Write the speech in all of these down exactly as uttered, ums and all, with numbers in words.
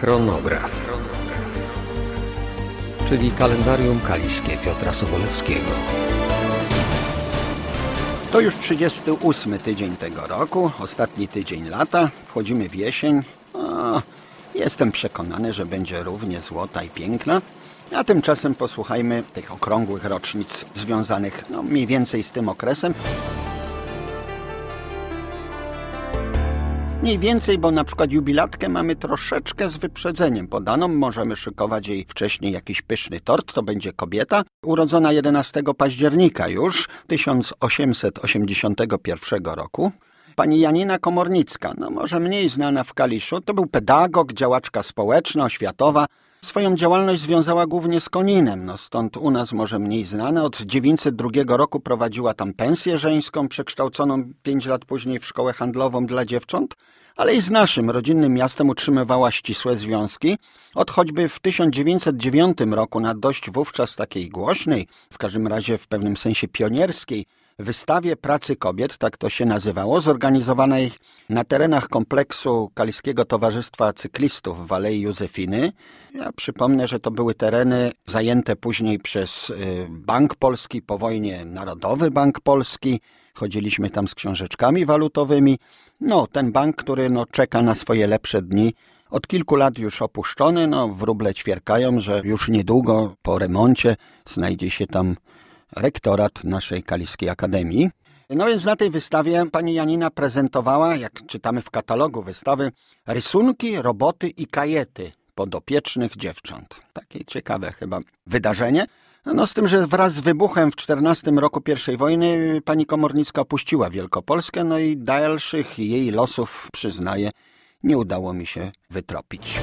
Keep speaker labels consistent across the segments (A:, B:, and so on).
A: Chronograf, czyli kalendarium kaliskie Piotra Sobolewskiego.
B: To już trzydziesty ósmy tydzień tego roku, ostatni tydzień lata, wchodzimy w jesień. O, jestem przekonany, że będzie równie złota i piękna. A tymczasem posłuchajmy tych okrągłych rocznic związanych no, mniej więcej z tym okresem. Mniej więcej, bo na przykład jubilatkę mamy troszeczkę z wyprzedzeniem podaną. Możemy szykować jej wcześniej jakiś pyszny tort. To będzie kobieta, urodzona jedenastego października już tysiąc osiemset osiemdziesiątego pierwszego roku. Pani Janina Komornicka, no może mniej znana w Kaliszu, to był pedagog, działaczka społeczna, oświatowa. Swoją działalność związała głównie z Koninem, no stąd u nas może mniej znana. Od dziewięćset drugiego roku prowadziła tam pensję żeńską, przekształconą pięć lat później w szkołę handlową dla dziewcząt, ale i z naszym rodzinnym miastem utrzymywała ścisłe związki. Od choćby w tysiąc dziewięćset dziewiątym roku na dość wówczas takiej głośnej, w każdym razie w pewnym sensie pionierskiej, wystawie pracy kobiet, tak to się nazywało, zorganizowanej na terenach kompleksu Kaliskiego Towarzystwa Cyklistów w Alei Józefiny. Ja przypomnę, że to były tereny zajęte później przez Bank Polski, po wojnie Narodowy Bank Polski. Chodziliśmy tam z książeczkami walutowymi. No, ten bank, który no, czeka na swoje lepsze dni, od kilku lat już opuszczony, no wróble ćwierkają, że już niedługo po remoncie znajdzie się tam rektorat naszej Kaliskiej Akademii. No więc na tej wystawie pani Janina prezentowała, jak czytamy w katalogu wystawy, rysunki, roboty i kajety podopiecznych dziewcząt. Takie ciekawe chyba wydarzenie. No z tym, że wraz z wybuchem w czternastym roku pierwszej wojny pani Komornicka opuściła Wielkopolskę, no i dalszych jej losów, przyznaję, nie udało mi się wytropić.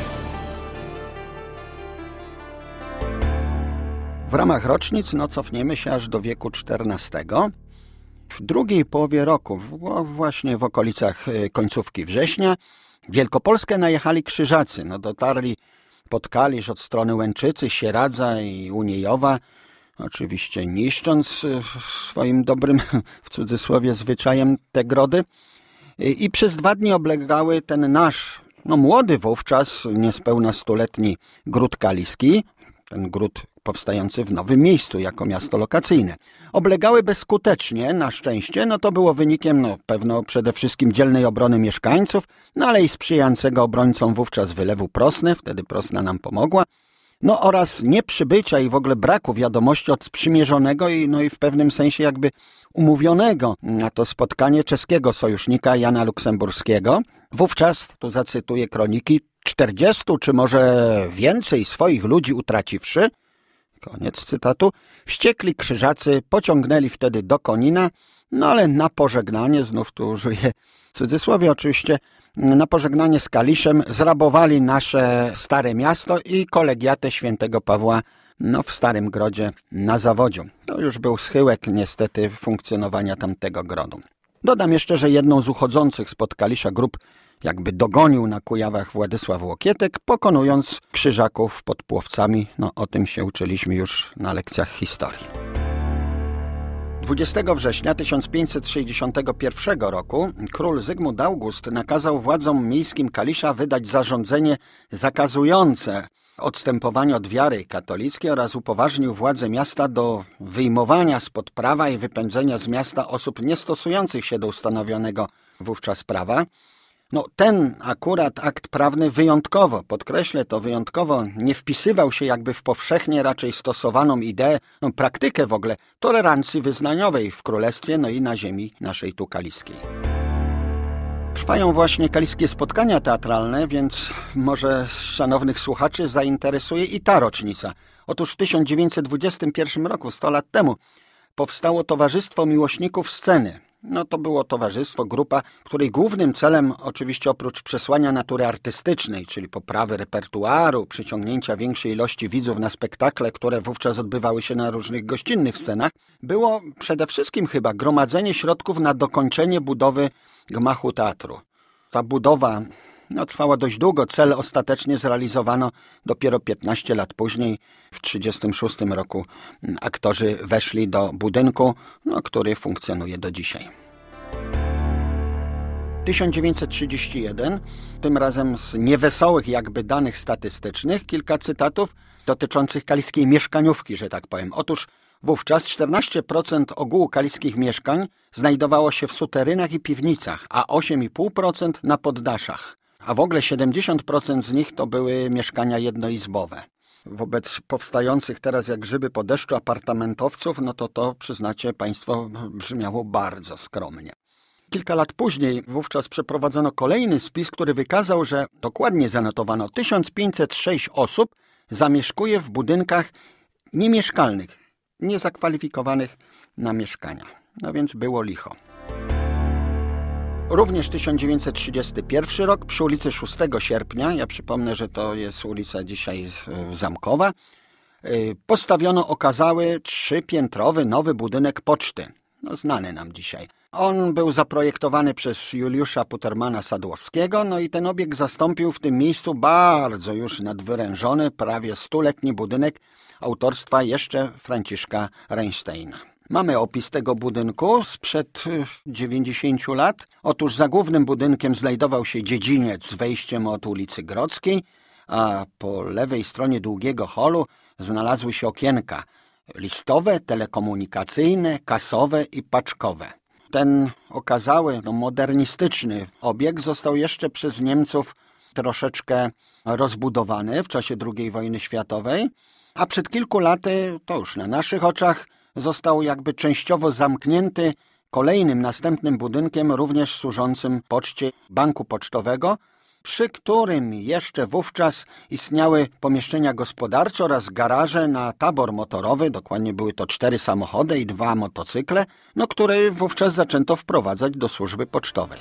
B: W ramach rocznic no, cofniemy się aż do wieku czternastego. W drugiej połowie roku, właśnie w okolicach końcówki września, w Wielkopolskę najechali Krzyżacy. No, dotarli pod Kalisz od strony Łęczycy, Sieradza i Uniejowa, oczywiście niszcząc swoim dobrym, w cudzysłowie, zwyczajem te grody. I przez dwa dni oblegały ten nasz, no młody wówczas, niespełna stuletni gród kaliski, ten gród powstający w nowym miejscu jako miasto lokacyjne. Oblegały bezskutecznie, na szczęście, no to było wynikiem no pewno przede wszystkim dzielnej obrony mieszkańców, no ale i sprzyjającego obrońcom wówczas wylewu Prosny, wtedy Prosna nam pomogła, no oraz nieprzybycia i w ogóle braku wiadomości od sprzymierzonego i no i w pewnym sensie jakby umówionego na to spotkanie czeskiego sojusznika Jana Luksemburskiego. Wówczas, tu zacytuję kroniki, czterdziestu czy może więcej swoich ludzi utraciwszy, koniec cytatu, wściekli Krzyżacy pociągnęli wtedy do Konina, no ale na pożegnanie, znów tu użyję cudzysłowie oczywiście, na pożegnanie z Kaliszem zrabowali nasze stare miasto i kolegiatę świętego Pawła no, w Starym Grodzie na Zawodziu. To już był schyłek niestety funkcjonowania tamtego grodu. Dodam jeszcze, że jedną z uchodzących spod Kalisza grup jakby dogonił na Kujawach Władysław Łokietek, pokonując Krzyżaków pod Płowcami. No o tym się uczyliśmy już na lekcjach historii. dwudziestego września tysiąc pięćset sześćdziesiątego pierwszego roku król Zygmunt August nakazał władzom miejskim Kalisza wydać zarządzenie zakazujące odstępowania od wiary katolickiej oraz upoważnił władze miasta do wyjmowania spod prawa i wypędzenia z miasta osób niestosujących się do ustanowionego wówczas prawa. No ten akurat akt prawny wyjątkowo, podkreślę to wyjątkowo, nie wpisywał się jakby w powszechnie raczej stosowaną ideę, no praktykę w ogóle tolerancji wyznaniowej w królestwie, no i na ziemi naszej tu kaliskiej. Trwają właśnie kaliskie spotkania teatralne, więc może szanownych słuchaczy zainteresuje i ta rocznica. Otóż w tysiąc dziewięćset dwudziestym pierwszym roku, sto lat temu, powstało Towarzystwo Miłośników Sceny. No to było towarzystwo, grupa, której głównym celem oczywiście oprócz przesłania natury artystycznej, czyli poprawy repertuaru, przyciągnięcia większej ilości widzów na spektakle, które wówczas odbywały się na różnych gościnnych scenach, było przede wszystkim chyba gromadzenie środków na dokończenie budowy gmachu teatru. Ta budowa no, trwała dość długo, cel ostatecznie zrealizowano dopiero piętnaście lat później. W tysiąc dziewięćset trzydziestym szóstym roku aktorzy weszli do budynku, no, który funkcjonuje do dzisiaj. tysiąc dziewięćset trzydziesty jeden, tym razem z niewesołych jakby danych statystycznych, kilka cytatów dotyczących kaliskiej mieszkaniówki, że tak powiem. Otóż wówczas czternaście procent ogółu kaliskich mieszkań znajdowało się w suterynach i piwnicach, a osiem i pół procent na poddaszach. A w ogóle siedemdziesiąt procent z nich to były mieszkania jednoizbowe. Wobec powstających teraz jak grzyby po deszczu apartamentowców, no to to, przyznacie państwo, brzmiało bardzo skromnie. Kilka lat później wówczas przeprowadzono kolejny spis, który wykazał, że dokładnie zanotowano tysiąc pięćset sześć osób zamieszkuje w budynkach niemieszkalnych, niezakwalifikowanych na mieszkania. No więc było licho. Również tysiąc dziewięćset trzydziesty pierwszy rok przy ulicy szóstego sierpnia, ja przypomnę, że to jest ulica dzisiaj Zamkowa, postawiono okazały trzypiętrowy nowy budynek poczty, no znany nam dzisiaj. On był zaprojektowany przez Juliusza Putermana Sadłowskiego, no i ten obiekt zastąpił w tym miejscu bardzo już nadwyrężony, prawie stuletni budynek autorstwa jeszcze Franciszka Reinsteina. Mamy opis tego budynku sprzed dziewięćdziesięciu lat. Otóż za głównym budynkiem znajdował się dziedziniec z wejściem od ulicy Grodzkiej, a po lewej stronie długiego holu znalazły się okienka listowe, telekomunikacyjne, kasowe i paczkowe. Ten okazały, no, modernistyczny obiekt został jeszcze przez Niemców troszeczkę rozbudowany w czasie drugiej wojny światowej, a przed kilku laty, to już na naszych oczach, został jakby częściowo zamknięty kolejnym, następnym budynkiem, również służącym poczcie Banku Pocztowego, przy którym jeszcze wówczas istniały pomieszczenia gospodarcze oraz garaże na tabor motorowy, dokładnie były to cztery samochody i dwa motocykle, no, które wówczas zaczęto wprowadzać do służby pocztowej.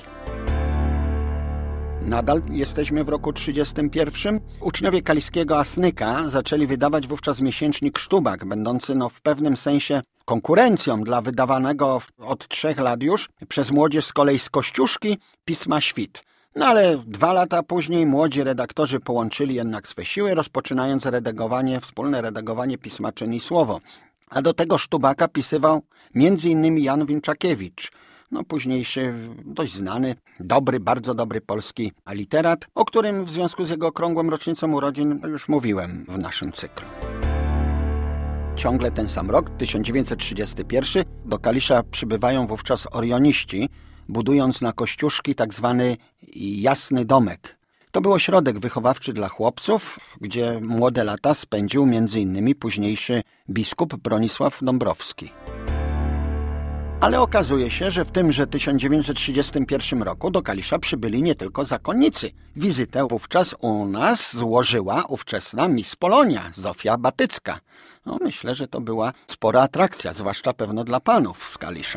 B: Nadal jesteśmy w roku trzydziestym pierwszym. Uczniowie kaliskiego Asnyka zaczęli wydawać wówczas miesięcznik Sztubak, będący no, w pewnym sensie konkurencją dla wydawanego od trzech lat już przez młodzież z kolei z Kościuszki pisma Świt. No ale dwa lata później młodzi redaktorzy połączyli jednak swe siły, rozpoczynając redagowanie, wspólne redagowanie pisma Czyn i Słowo. A do tego Sztubaka pisywał między innymi Jan Winczakiewicz, no późniejszy, dość znany, dobry, bardzo dobry polski literat, o którym w związku z jego okrągłą rocznicą urodzin już mówiłem w naszym cyklu. Ciągle ten sam rok, tysiąc dziewięćset trzydziesty pierwszy, do Kalisza przybywają wówczas orioniści, budując na Kościuszki tak zwany Jasny Domek. To był ośrodek wychowawczy dla chłopców, gdzie młode lata spędził między innymi późniejszy biskup Bronisław Dąbrowski. Ale okazuje się, że w tymże tysiąc dziewięćset trzydziestym pierwszym roku do Kalisza przybyli nie tylko zakonnicy. Wizytę wówczas u nas złożyła ówczesna Miss Polonia, Zofia Batycka. No, myślę, że to była spora atrakcja, zwłaszcza pewno dla panów z Kalisza.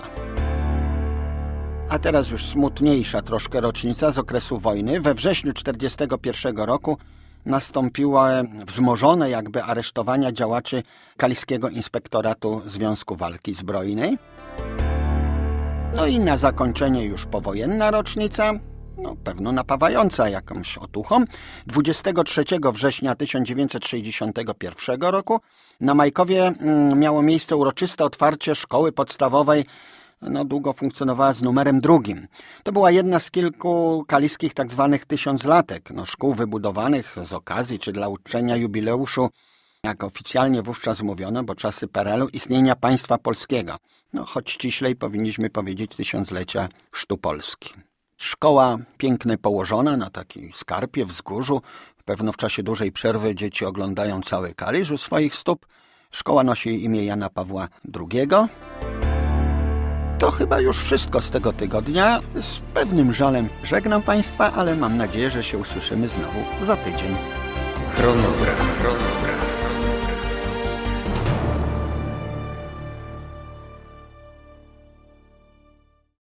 B: A teraz już smutniejsza troszkę rocznica z okresu wojny. We wrześniu tysiąc dziewięćset czterdziestego pierwszego roku nastąpiło wzmożone jakby aresztowania działaczy Kaliskiego Inspektoratu Związku Walki Zbrojnej. No i na zakończenie już powojenna rocznica, no pewno napawająca jakąś otuchą. dwudziestego trzeciego września tysiąc dziewięćset sześćdziesiątego pierwszego roku na Majkowie miało miejsce uroczyste otwarcie szkoły podstawowej, no długo funkcjonowała z numerem drugim. To była jedna z kilku kaliskich tak zwanych tysiąclatek, no szkół wybudowanych z okazji czy dla uczczenia jubileuszu, jak oficjalnie wówczas mówiono, bo czasy P R L u, istnienia państwa polskiego. No choć ściślej powinniśmy powiedzieć tysiąclecia chrztu Polski. Szkoła pięknie położona na takiej skarpie, wzgórzu. Pewno w czasie dużej przerwy dzieci oglądają cały Kalisz u swoich stóp. Szkoła nosi imię Jana Pawła drugiego. To chyba już wszystko z tego tygodnia. Z pewnym żalem żegnam Państwa, ale mam nadzieję, że się usłyszymy znowu za tydzień.
A: Chronograf. Chronograf.